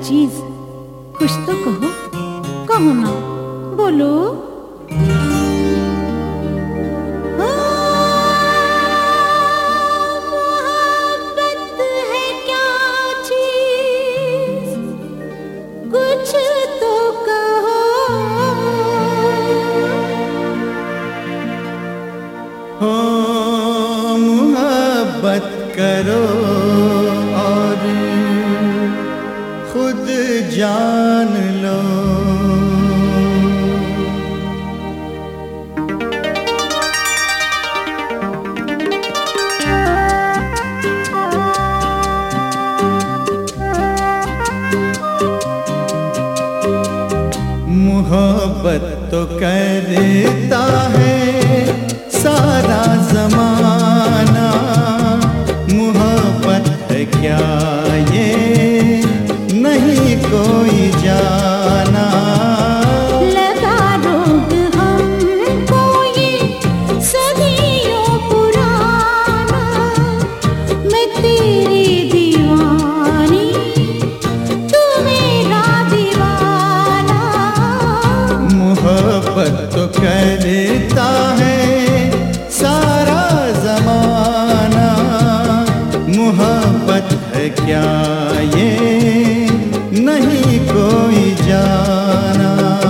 चीज, कुछ तो कहो, कहो ना, बोलो। मोहब्बत है क्या चीज, कुछ तो कहो। हो मोहब्बत करो और खुद जान लो। मोहब्बत तो करता है सारा ज़माना, मोहब्बत है क्या ये नहीं कोई जाना। लगा रोग हमको ये सदियों पुराना, मैं तेरी दीवानी, तू मेरा दीवाना। मोहब्बत तो करता है सारा ज़माना, मोहब्बत है क्या ये नहीं कोई जाना।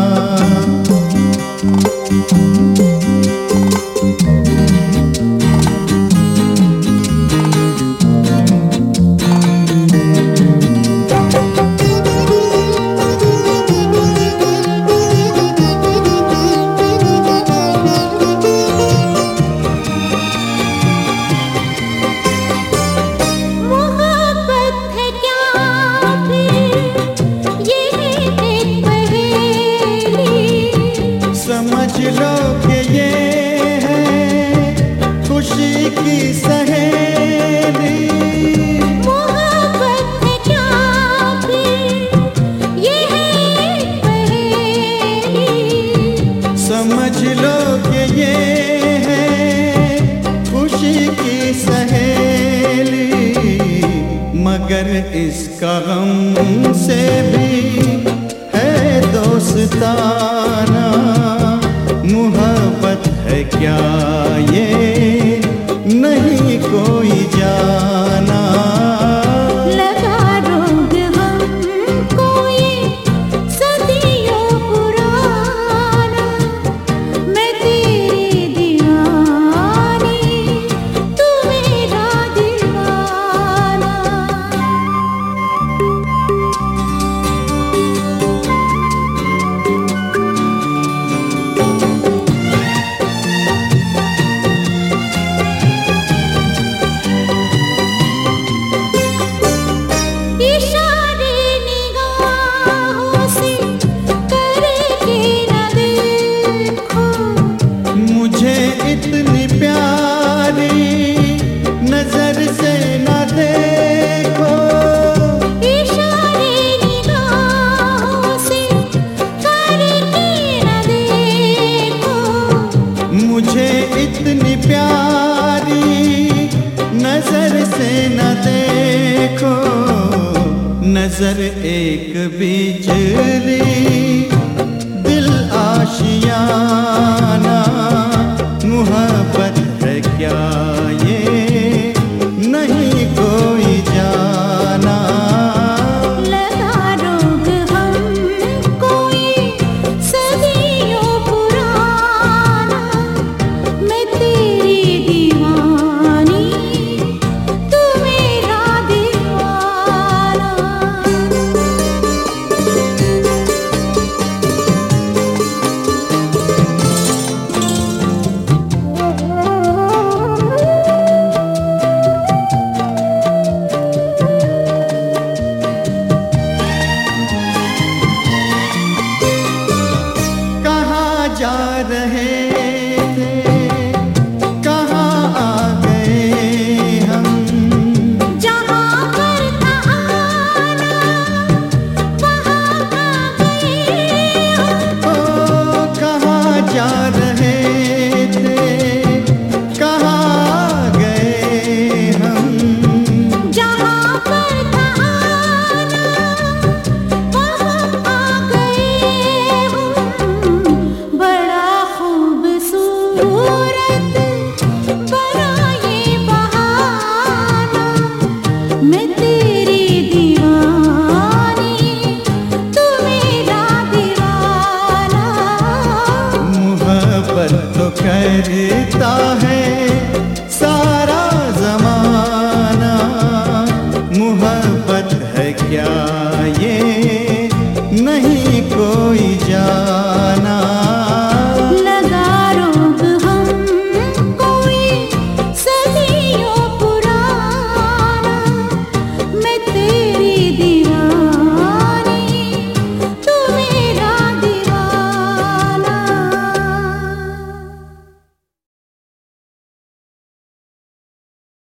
समझ लो कि ये है खुशी की सहेली। मोहब्बत है क्या फिर ये है पहेली। समझ लो कि ये है खुशी की सहेली, मगर इसका गम से भी है दोस्ताना। मोहब्बत है क्या ये नहीं कोई जाना। लगा रोग हमको ये सदियों पुराना, मैं तेरी दीवानी, तू मेरा दीवाना। इशारे निगाहों से करके न देखो, मुझे इतनी प्यारी नजर से न देखो। इशारे निगाहों से करके न देखो, मुझे इतनी प्यारी नजर से न देखो। नजर एक बिजली दिल आशियाना, मोहब्बत है क्या